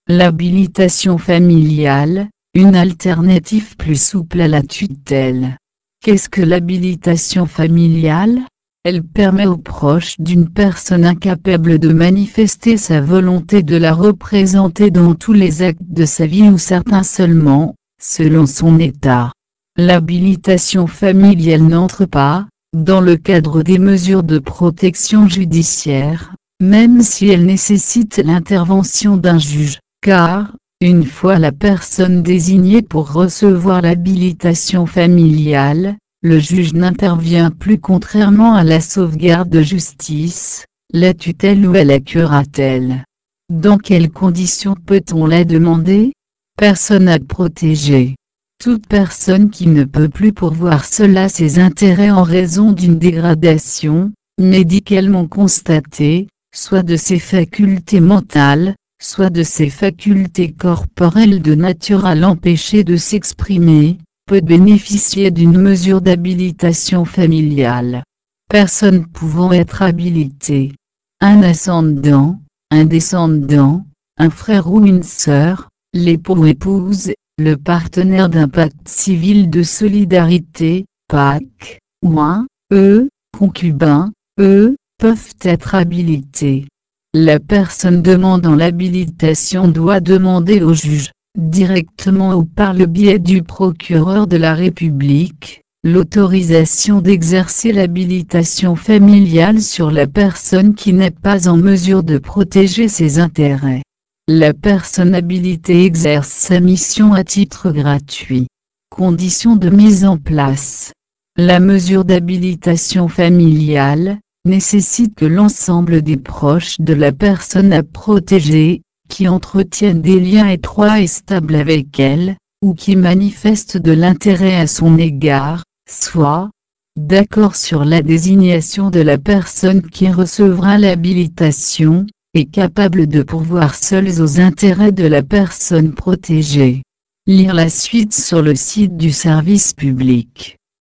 L'habilitation familiale, une alternative plus souple à la tutelle. Qu'est-ce que l'habilitation familiale? Elle permet aux proches d'une personne incapable de manifester sa volonté de la représenter dans tous les actes de sa vie ou certains seulement, selon son état. L'habilitation familiale n'entre pas, dans le cadre des mesures de protection judiciaire, même si elle nécessite l'intervention d'un juge, car, une fois la personne désignée pour recevoir l'habilitation familiale, le juge n'intervient plus contrairement à la sauvegarde de justice, la tutelle ou à la curatelle. Dans quelles conditions peut-on la demander? Personne à protéger. Toute personne qui ne peut plus pourvoir seule à ses intérêts en raison d'une dégradation, médicalement constatée, soit de ses facultés mentales, soit de ses facultés corporelles de nature à l'empêcher de s'exprimer, peut bénéficier d'une mesure d'habilitation familiale. Personne pouvant être habilitée. Un ascendant, un descendant, un frère ou une sœur, l'époux ou épouse, le partenaire d'un pacte civil de solidarité, PAC, ou un, concubin, peuvent être habilités. La personne demandant l'habilitation doit demander au juge, directement ou par le biais du procureur de la République, l'autorisation d'exercer l'habilitation familiale sur la personne qui n'est pas en mesure de protéger ses intérêts. La personne habilitée exerce sa mission à titre gratuit. Conditions de mise en place. La mesure d'habilitation familiale nécessite que l'ensemble des proches de la personne à protéger, qui entretiennent des liens étroits et stables avec elle, ou qui manifestent de l'intérêt à son égard, soient d'accord sur la désignation de la personne qui recevra l'habilitation, et capable de pourvoir seuls aux intérêts de la personne protégée. Lire la suite sur le site du service public.